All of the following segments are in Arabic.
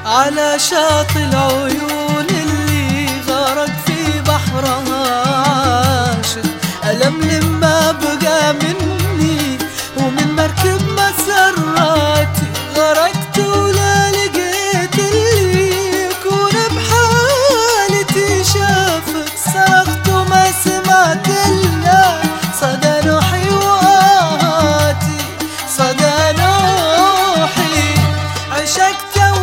على شاطئ العيون اللي غرق في بحرها عاشق، ألم لما بقى مني ومن مركب مسراتي غرقت ولا لقيت اللي يكون بحالتي شافك، صرخت وما سمعت إلا صدى نوحي وآهاتي، صدى نوحي. عشقت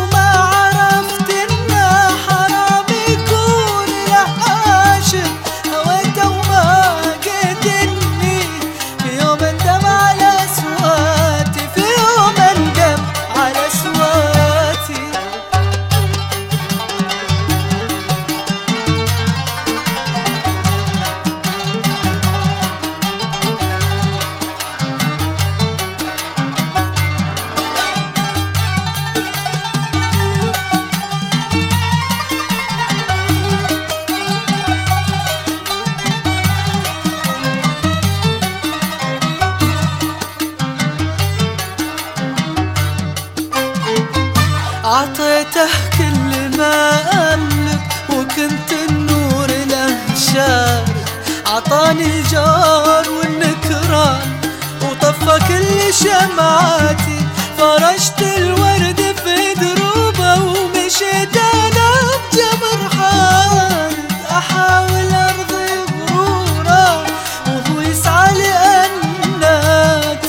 أعطيته كل ما أملك وكنت النور له شارك، أعطاني الجار والنكران وطفى كل شمعاتي، فرشت الورد في دروبه ومشيت أنا بجبر حارد، أحاول أرضي غروره وهو يسعى لأناتي.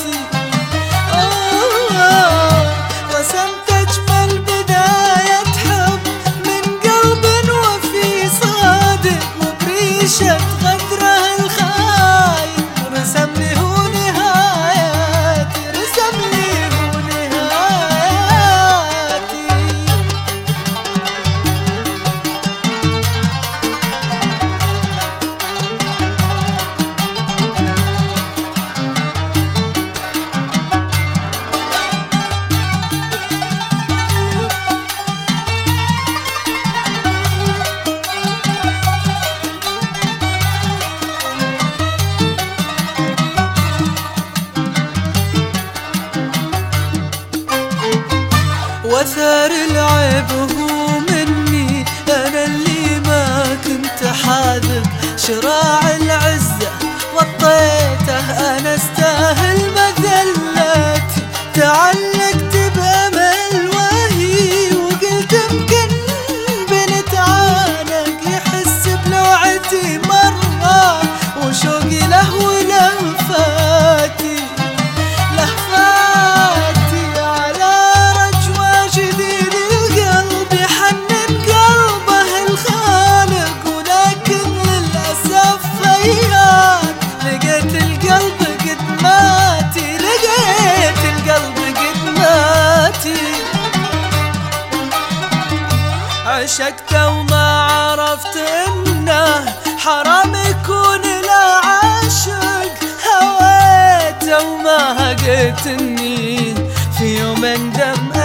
رسمت أجمل بداية حب من قلب وفي صادق وبريشة غدره الخاين، رسم لي هو نهاياتي، رسم لي هو نهاياتي. وثار العيب هو مني أنا اللي ما كنت حاذق، شراع العزة وطيته أنا استاهل مذلاتي، تعلقت بأمل وهي وقلت يمكن بنتعانق، يحس بلوعتي مرة وشوقي له ولهفاتي، لهفاتي على جديد القلب يحنن قلبه الخالق، ولكن للأسف هيان لقيت القلب قد ماتي، لقيت القلب قد ماتي. عشقته وما عرفت إنه حرام يكون له عاشق، هويته وما هقيت إني في يوم أندم